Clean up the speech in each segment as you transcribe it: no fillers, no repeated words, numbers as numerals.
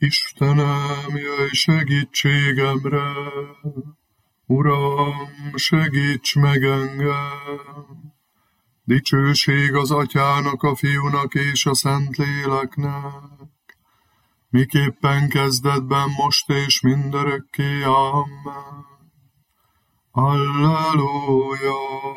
Istenem, jöjj segítségemre, Uram, segíts meg engem! Dicsőség az Atyának, a Fiúnak és a Szentléleknek, miképpen kezdetben, most és mindörökké. Amen. Alleluja!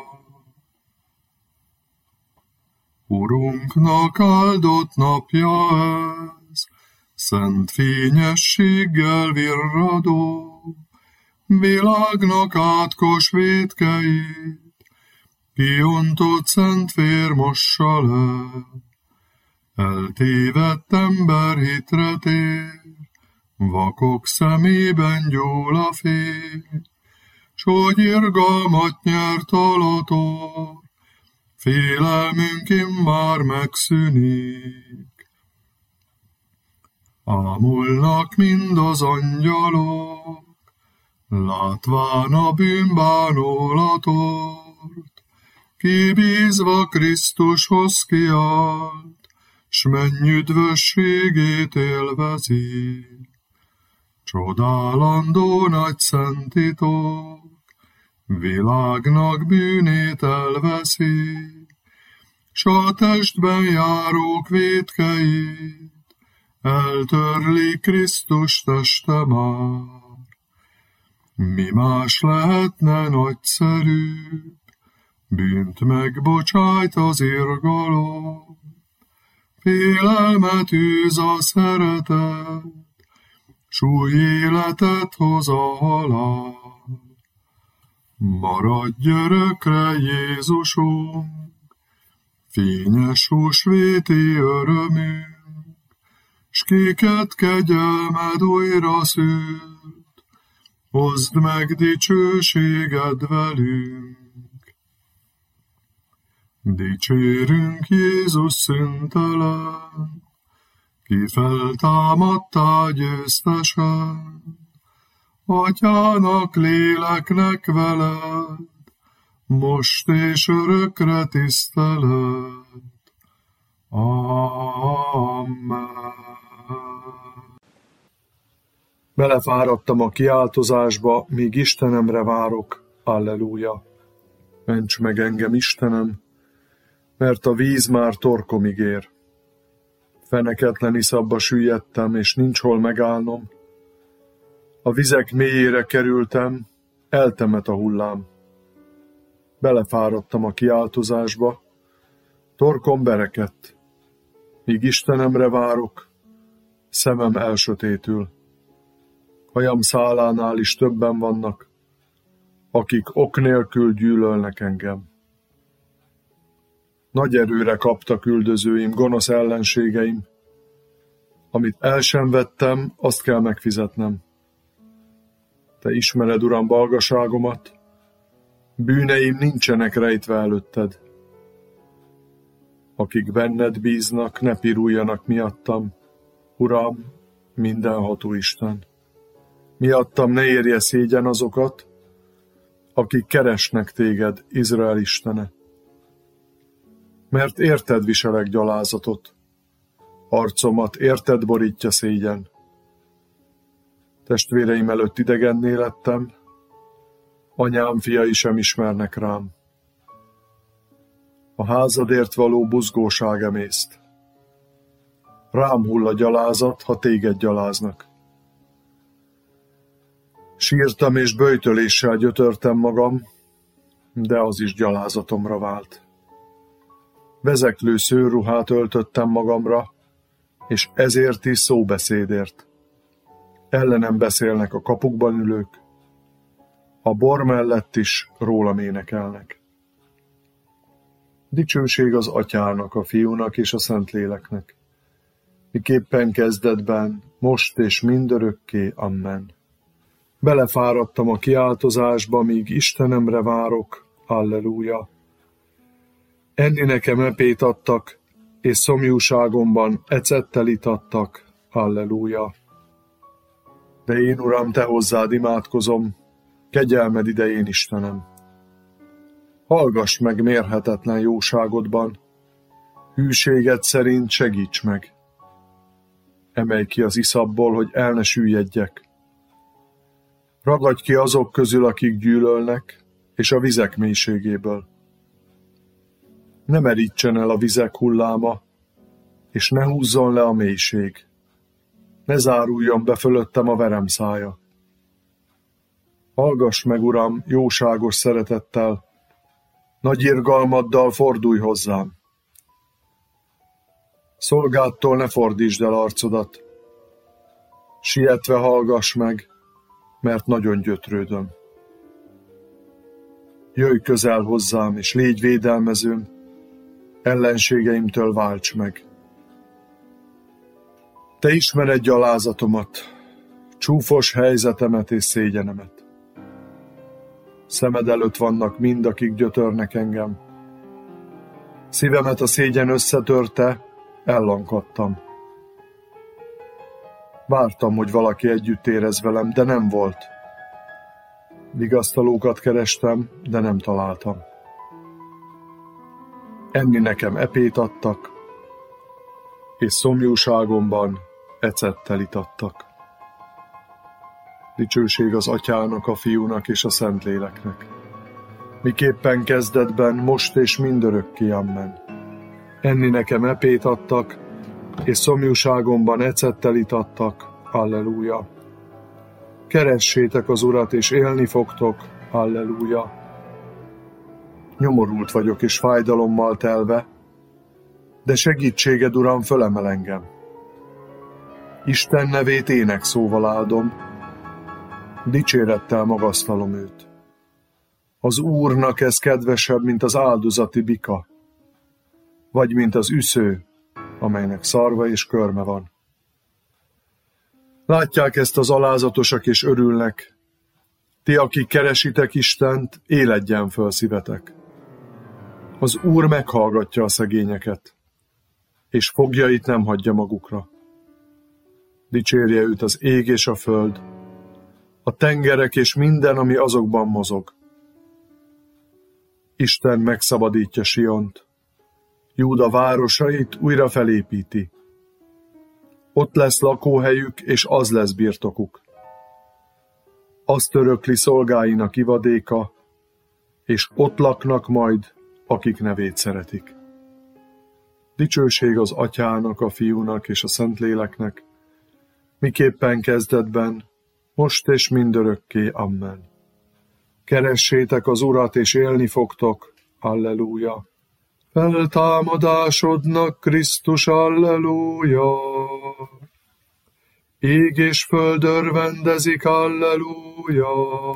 Urunknak áldott napja ez, szent fényességgel virradó, világnak átkos vétkeit, kiontott szent vér mossa le. Eltévedt ember hitre tér, vakok szemében gyúl a fény, s hogy irgalmat nyert alator, félelmünk immár megszűnik. Ámulnak mind az angyalok, látván a bűnbánulatort, kibízva Krisztushoz kiállt, s menny üdvösségét élvezi. Csodálandó nagy szent titok, világnak bűnét elveszi, s a testben járók vétkeit eltörli Krisztus teste már. Mi más lehetne nagyszerűbb, bűnt megbocsájt az irgalom, félelmet űz a szeretet, s új életet hoz a halál. Maradj örökre, Jézusunk, fényes húsvéti örömünk, s kiket kegyelmed újra szült, hozd meg dicsőséged velünk. Dicsérünk Jézus szüntelen, ki feltámadtál győztesen, Atyának, léleknek veled, most és örökre tiszteled. Amen. Belefáradtam a kiáltozásba, míg Istenemre várok. Alleluja! Ments meg engem, Istenem, mert a víz már torkomig ér. Feneketlen iszapba süllyedtem, és nincs hol megállnom. A vizek mélyére kerültem, eltemet a hullám. Belefáradtam a kiáltozásba, torkom berekedt. Míg Istenemre várok, szemem elsötétül. Hajam szálánál is többen vannak, akik ok nélkül gyűlölnek engem. Nagy erőre kaptak üldözőim, gonosz ellenségeim. Amit el sem vettem, azt kell megfizetnem. Te ismered, Uram, balgaságomat, bűneim nincsenek rejtve előtted. Akik benned bíznak, ne piruljanak miattam, Uram, mindenható Isten. Miattam ne érje szégyen azokat, akik keresnek téged, Izrael Istene. Mert érted viselek gyalázatot, arcomat érted borítja szégyen. Testvéreim előtt idegenné lettem, anyám fiai sem ismernek rám. A házadért való buzgóság emészt. Rám hull a gyalázat, ha téged gyaláznak. Sírtam és böjtöléssel gyötörtem magam, de az is gyalázatomra vált. Vezeklő szőrruhát öltöttem magamra, és ezért is szóbeszédért. Ellenem beszélnek a kapukban ülők, a bor mellett is rólam énekelnek. Dicsőség az Atyának, a Fiúnak és a Szentléleknek, miképpen kezdetben, most és mindörökké. Amen. Belefáradtam a kiáltozásba, míg Istenemre várok. Alleluja! Enni nekem epét adtak, és szomjúságomban ecettel itattak. Alleluja! De én, Uram, te hozzád imádkozom, kegyelmed idején, Istenem. Hallgass meg mérhetetlen jóságodban, hűséged szerint segíts meg. emelj ki az iszapból, hogy el ne süllyedjek. Ragadj ki azok közül, akik gyűlölnek, és a vizek mélységéből. Ne merítsen el a vizek hulláma, és ne húzzon le a mélység. Ne záruljon be fölöttem a verem szája. Hallgass meg, Uram, jóságos szeretettel, nagy irgalmaddal fordulj hozzám. Szolgádtól ne fordítsd el arcodat. Sietve hallgass meg, mert nagyon gyötrődöm. Jöjj közel hozzám, és légy védelmezőm, ellenségeimtől válts meg. Te ismered gyalázatomat, csúfos helyzetemet és szégyenemet. Szemed előtt vannak mind, akik gyötörnek engem. Szívemet a szégyen összetörte, ellankadtam. Vártam, hogy valaki együtt érez velem, de nem volt. Vigasztalókat kerestem, de nem találtam. Enni nekem epét adtak, és szomjúságomban ecettel itattak. Dicsőség az Atyának, a Fiúnak és a Szentléleknek. Miképpen kezdetben, most és mindörökké, amen. Enni nekem epét adtak, és szomjúságomban ecettel itattak, halleluja. Keressétek az Urat, és élni fogtok, halleluja. Nyomorult vagyok, és fájdalommal telve, de segítséged, Uram, fölemel engem. Isten nevét énekszóval áldom, dicsérettel magasztalom őt. Az Úrnak ez kedvesebb, mint az áldozati bika, vagy mint az üsző, amelynek szarva és körme van. Látják ezt az alázatosak és örülnek. Ti, akik keresitek Istent, éledjen föl szívetek. Az Úr meghallgatja a szegényeket, és fogjait nem hagyja magukra. Dicsérje őt az ég és a föld, a tengerek és minden, ami azokban mozog. Isten megszabadítja Siont, Júda városait újra felépíti. Ott lesz lakóhelyük, és az lesz birtokuk. Azt örökli szolgáinak ivadéka, és ott laknak majd, akik nevét szeretik. Dicsőség az Atyának, a Fiúnak és a Szentléleknek, miképpen kezdetben, most és mindörökké, amen. Keressétek az Urat, és élni fogtok, halleluja. Feltámadásodnak, Krisztus, halleluja. Ég és föld örvendezik, halleluja.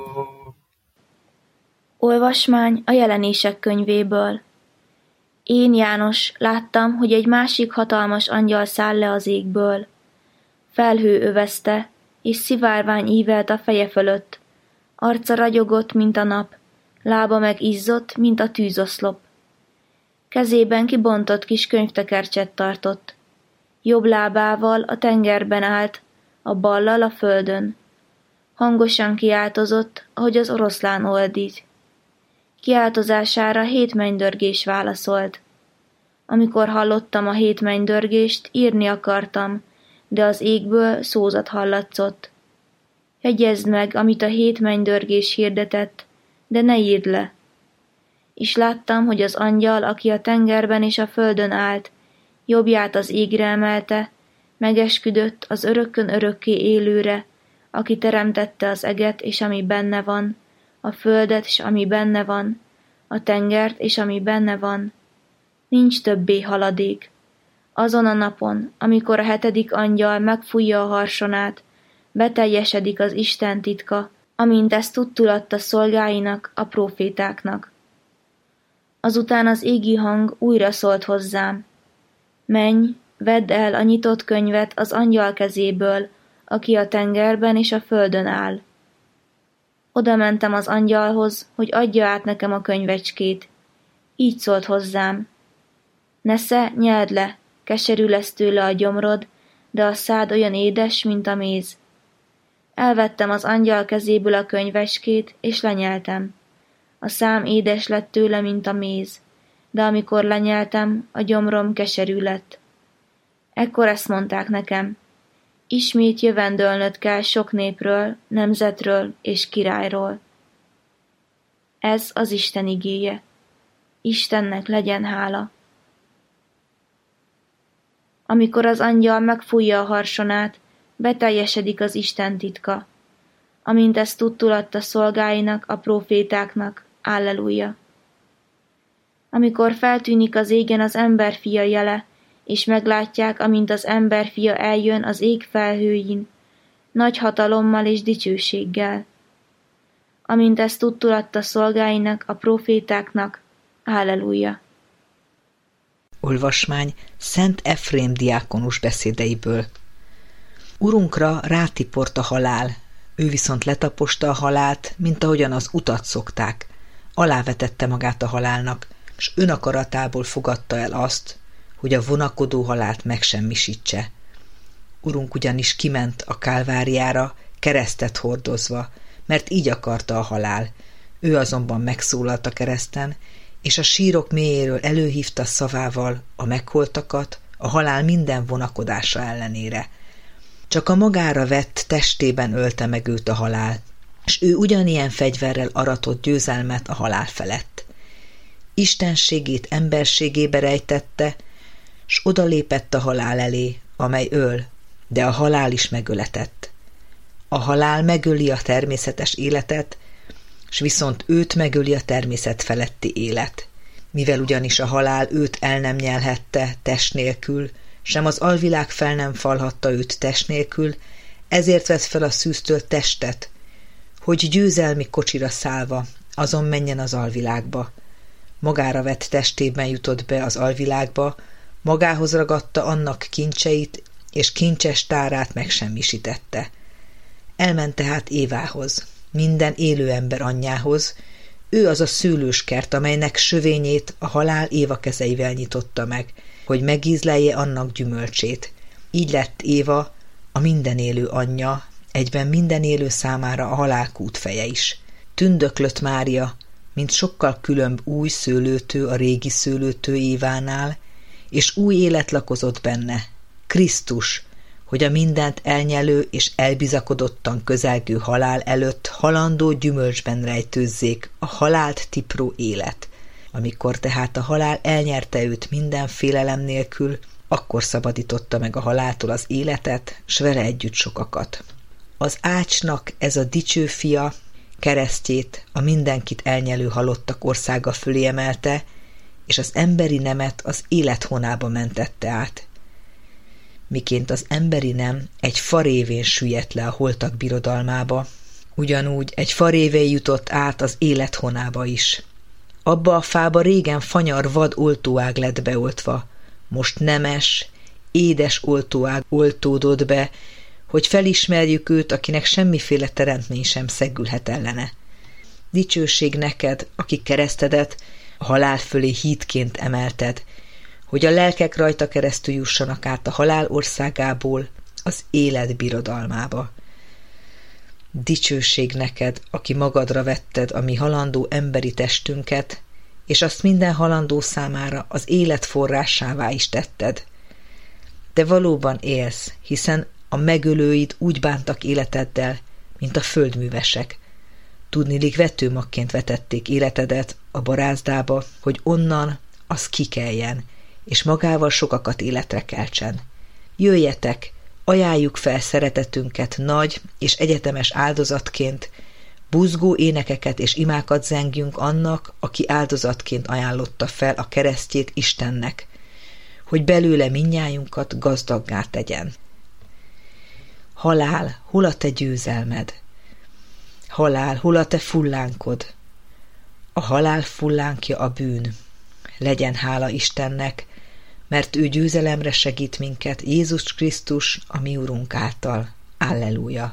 Olvasmány a Jelenések könyvéből. Én, János, láttam, hogy egy másik hatalmas angyal száll le az égből. Felhő övezte, és szivárvány ívelt a feje fölött. Arca ragyogott, mint a nap, lába meg izzott, mint a tűzoszlop. Kezében kibontott kis könyvtekercset tartott. Jobb lábával a tengerben állt, a ballal a földön. Hangosan kiáltozott, ahogy az oroszlán ordít. Kiáltozására 7 mennydörgés válaszolt. Amikor hallottam a 7 mennydörgést, írni akartam, de az égből szózat hallatszott. Jegyezd meg, amit a 7 mennydörgés hirdetett, de ne írd le. És láttam, hogy az angyal, aki a tengerben és a földön állt, jobbját az égre emelte, megesküdött az örökkön örökké élőre, aki teremtette az eget és ami benne van, a földet és ami benne van, a tengert és ami benne van. Nincs többé haladék. Azon a napon, amikor a 7. angyal megfújja a harsonát, beteljesedik az Isten titka, amint ezt tudtul adta szolgáinak, a prófétáknak. Azután az égi hang újra szólt hozzám. Menj, vedd el a nyitott könyvet az angyal kezéből, aki a tengerben és a földön áll. Oda mentem az angyalhoz, hogy adja át nekem a könyvecskét. Így szólt hozzám. Nesze, nyeld le, keserű lesz tőle a gyomrod, de a szád olyan édes, mint a méz. Elvettem az angyal kezéből a könyvecskét, és lenyeltem. A szám édes lett tőle, mint a méz, de amikor lenyeltem, a gyomrom keserű lett. Ekkor ezt mondták nekem. ismét jövendölnöd kell sok népről, nemzetről és királyról. Ez az Isten igéje. Istennek legyen hála. Amikor az angyal megfújja a harsonát, beteljesedik az Isten titka, amint ezt tudtul adta szolgáinak, a prófétáknak. Alleluja! Amikor feltűnik az égen az emberfia jele, és meglátják, amint az emberfia eljön az ég felhőin, nagy hatalommal és dicsőséggel. Amint ezt tudtul adta szolgáinak, a prófétáknak. Halleluja! Olvasmány Szent Efrém diákonus beszédeiből. Urunkra rátiport a halál, ő viszont letaposta a halált, mint ahogyan az utat szokták. Alávetette magát a halálnak, s önakaratából fogadta el azt, hogy a vonakodó halált megsemmisítse. Urunk ugyanis kiment a Kálváriára, keresztet hordozva, mert így akarta a halál. Ő azonban megszólalt a kereszten, és a sírok mélyéről előhívta szavával a megholtakat a halál minden vonakodása ellenére. Csak a magára vett testében ölte meg őt a halál, s ő ugyanilyen fegyverrel aratott győzelmet a halál felett. Istenségét emberségébe rejtette, s odalépett a halál elé, amely öl, de a halál is megöletett. A halál megöli a természetes életet, s viszont őt megöli a természet feletti élet. Mivel ugyanis a halál őt el nem nyelhette test nélkül, sem az alvilág fel nem falhatta őt test nélkül, ezért vett fel a szűztől testet, hogy győzelmi kocsira szállva azon menjen az alvilágba. Magára vett testében jutott be az alvilágba, magához ragadta annak kincseit, és kincses tárát megsemmisítette. Elment tehát Évához, minden élő ember anyjához, ő az a szőlőskert, amelynek sövényét a halál Éva kezeivel nyitotta meg, hogy megízlelje annak gyümölcsét. Így lett Éva a minden élő anyja, egyben minden élő számára a halál kútfeje is. Tündöklött Mária, mint sokkal különb új szőlőtő a régi szőlőtő Évánál, és új élet lakozott benne, Krisztus, hogy a mindent elnyelő és elbizakodottan közelgő halál előtt halandó gyümölcsben rejtőzzék a halált tipró élet. Amikor tehát a halál elnyerte őt minden félelem nélkül, akkor szabadította meg a haláltól az életet, s vele együtt sokakat. Az ácsnak ez a dicső fia keresztjét a mindenkit elnyelő halottak országa fölé emelte, és az emberi nemet az élet honába mentette át. Miként az emberi nem egy fa révén süllyedt le a holtak birodalmába, ugyanúgy egy fa révén jutott át az élet honába is. Abba a fába régen fanyar vad oltóág lett beoltva, most nemes, édes oltóág oltódott be, hogy felismerjük őt, akinek semmiféle teremtmény sem szegülhet ellene. Dicsőség neked, aki keresztedet a halál fölé hídként emelted, hogy a lelkek rajta keresztül jussanak át a halál országából az élet birodalmába. Dicsőség neked, aki magadra vetted a mi halandó emberi testünket, és azt minden halandó számára az élet forrásává is tetted. Te valóban élsz, hiszen a megölőid úgy bántak életeddel, mint a földművesek. Tudniillik vetőmagként vetették életedet a barázdába, hogy onnan az kikeljen, és magával sokakat életre keltsen. Jöjjetek, ajánljuk fel szeretetünket nagy és egyetemes áldozatként, buzgó énekeket és imákat zengjünk annak, aki áldozatként ajánlotta fel a keresztjét Istennek, hogy belőle mindnyájunkat gazdaggá tegyen. Halál, hol a te győzelmed? Halál, hol a te fullánkod? A halál fullánkja a bűn. Legyen hála Istennek, mert ő győzelemre segít minket Jézus Krisztus, a mi Urunk által. Alleluja!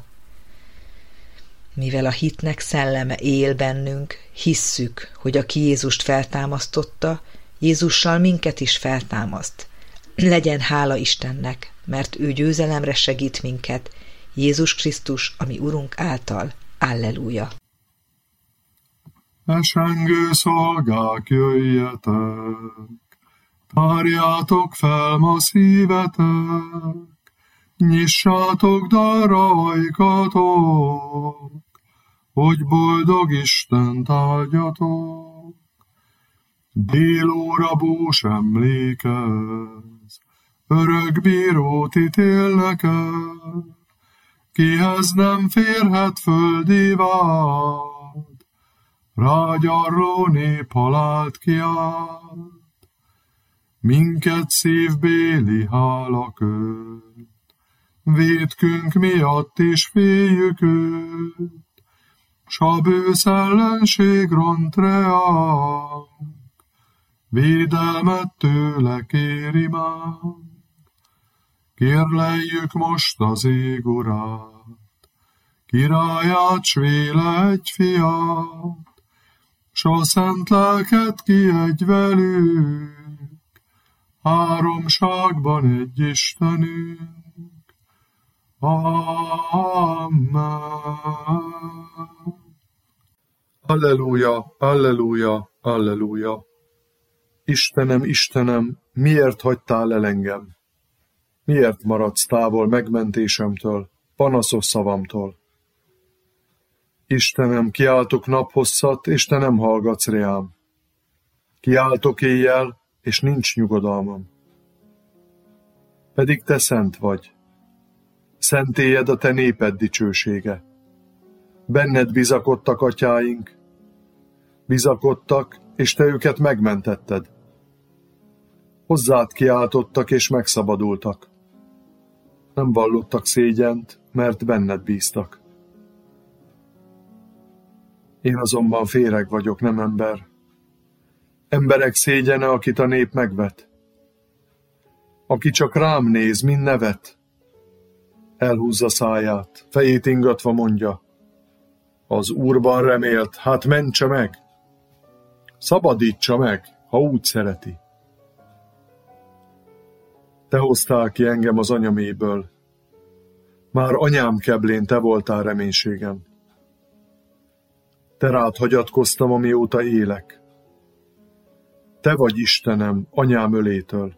Mivel a hitnek szelleme él bennünk, hisszük, hogy aki Jézust feltámasztotta, Jézussal minket is feltámaszt. Legyen hála Istennek, mert ő győzelemre segít minket Jézus Krisztus, a mi Urunk által. Alleluja! Esengő szolgák, jöjjetek, tárjátok fel ma szívetek, Nyissátok darra ajkatok, hogy boldog Istent áldjatok. Délóra bús emlékez, örök bírót ítélnek el, kihez nem férhet földi vád, rágyarló nép halált kiált. Minket szívbéli hála köt, vétkünk miatt is féljük őt, s a bősz ellenség ront reánk, védelmet tőle kéri már. Kérleljük most az ég urát, királyát, s véle egy fiát, s a szent lelket kiadj velük, háromságban egy Istenünk. Amen. Alleluja, alleluja, alleluja. Istenem, Istenem, miért hagytál el engem? Miért maradsz távol megmentésemtől, panaszos szavamtól? Istenem, kiáltok naphosszat, és te nem hallgatsz reám. Kiáltok éjjel, és nincs nyugodalmam. Pedig te szent vagy. Szentélyed a te néped dicsősége. Benned bizakodtak atyáink. Bizakodtak, és te őket megmentetted. Hozzád kiáltottak, és megszabadultak. Nem vallottak szégyent, mert benned bíztak. Én azonban féreg vagyok, nem ember. Emberek szégyene, akit a nép megvet. Aki csak rám néz, mind nevet. Elhúzza száját, fejét ingatva mondja. Az Úrban remélt, hát mentse meg. Szabadítsa meg, ha úgy szereti. Te hoztál ki engem az anyaméből. Már anyám keblén te voltál reménységem. Te rád hagyatkoztam, amióta élek. Te vagy Istenem, anyám ölétől.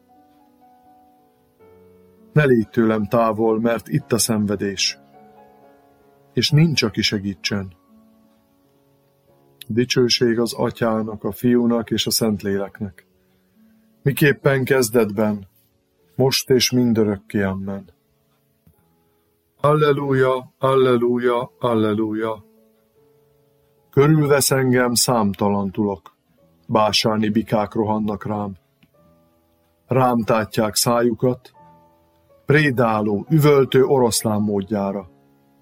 Ne légy tőlem távol, mert itt a szenvedés, és nincs, aki segítsen. Dicsőség az Atyának, a Fiúnak és a Szentléleknek. Miképpen kezdetben, most és mindörökké, amen. Alleluja, alleluja, alleluja. Körülvesz engem számtalan tulok, básáni bikák rohannak rám. Rám tátják szájukat, prédáló, üvöltő oroszlán módjára.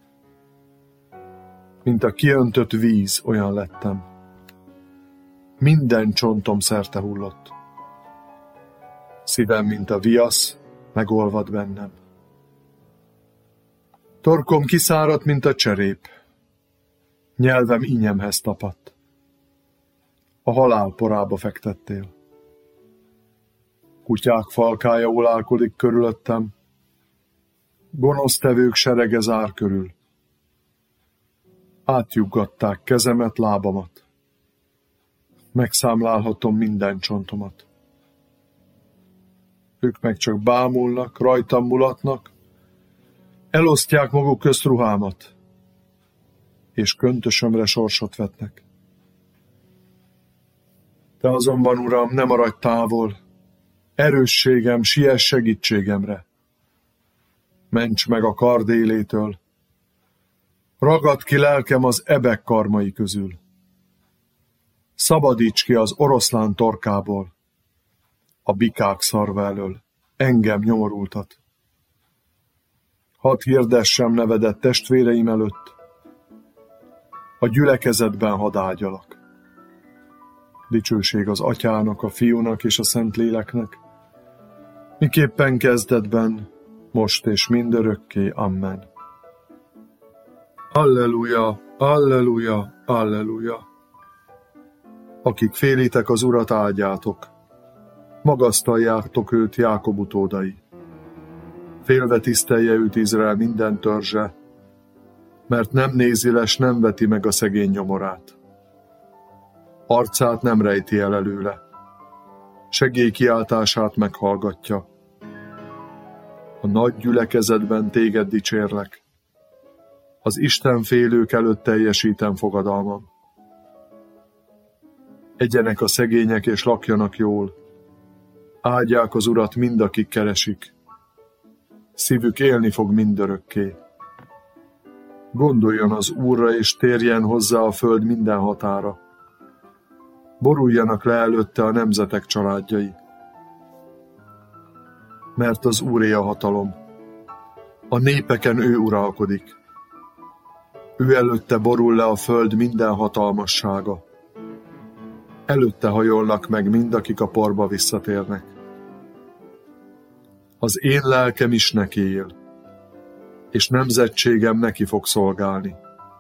Mint a kiöntött víz, olyan lettem. Minden csontom szerte hullott. Szívem, mint a viasz, megolvad bennem. Torkom kiszáradt, mint a cserép. Nyelvem ínyemhez tapadt. A halál porába fektettél. Kutyák falkája ulálkodik körülöttem. Gonosztevők serege zár körül. Átjuggatták kezemet, lábamat. Megszámlálhatom minden csontomat. Ők meg csak bámulnak, rajtam mulatnak, elosztják maguk közt ruhámat, és köntösömre sorsot vetnek. Te azonban, Uram, ne maradj távol, erősségem, siess segítségemre. Ments meg a kard élétől, ragadd ki lelkem az ebek karmai közül. Szabadíts ki az oroszlán torkából, a bikák szarva elől, engem nyomorultat. Hadd hirdessem nevedet testvéreim előtt, a gyülekezetben hadd ágyalak. Dicsőség az Atyának, a Fiúnak és a Szentléleknek, miképpen kezdetben, most és mindörökké, amen. Alleluja, alleluja, alleluja. Akik félitek az Urat, áldjátok, magasztaljátok őt Jákob utódai. Félve tisztelje őt Izrael minden törzse, mert nem nézi le, s nem veti meg a szegény nyomorát. Arcát nem rejti el előle, segélykiáltását meghallgatja. A nagy gyülekezetben téged dicsérlek. Az istenfélők előtt teljesítem fogadalmam. Egyenek a szegények és lakjanak jól. Áldják az Urat mind, akik keresik. Szívük élni fog mindörökké. Gondoljon az Úrra, és térjen hozzá a föld minden határa. Boruljanak le előtte a nemzetek családjai. Mert az Úré a hatalom. A népeken ő uralkodik. Ő előtte borul le a föld minden hatalmassága. Előtte hajolnak meg mind, akik a porba visszatérnek. Az én lelkem is neki él, és nemzetségem neki fog szolgálni.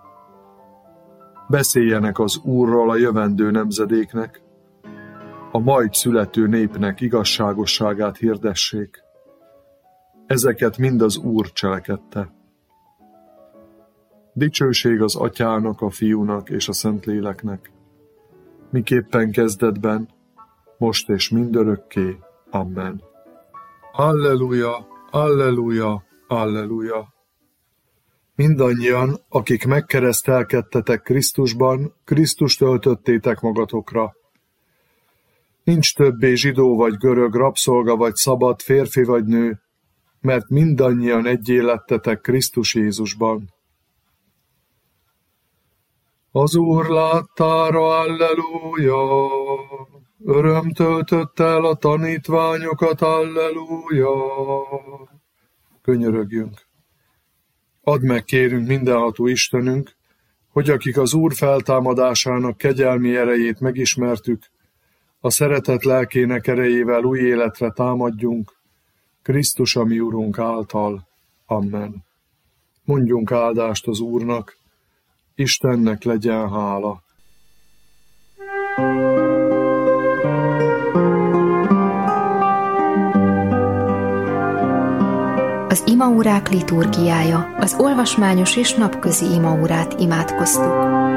Beszéljenek az Úrról a jövendő nemzedéknek, a majd születő népnek igazságosságát hirdessék. Ezeket mind az Úr cselekedte. Dicsőség az Atyának, a Fiúnak és a Szentléleknek, miképpen kezdetben, most és mindörökké. Amen. Alleluja, alleluja, alleluja. Mindannyian, akik megkeresztelkedtetek Krisztusban, Krisztust öltöttétek magatokra. Nincs többé zsidó vagy görög, rabszolga vagy szabad, férfi vagy nő, mert mindannyian egyé lettetek Krisztus Jézusban. Az Úr láttára, alleluja! Öröm töltött el a tanítványokat, alleluja! Könyörögjünk! Add meg, kérünk, mindenható Istenünk, hogy akik az Úr feltámadásának kegyelmi erejét megismertük, a szeretet lelkének erejével új életre támadjunk, Krisztus a mi Urunk által. Amen. Mondjunk áldást az Úrnak, Istennek legyen hála. Az imaórák liturgiája, az olvasmányos és napközi imaórát imádkoztuk.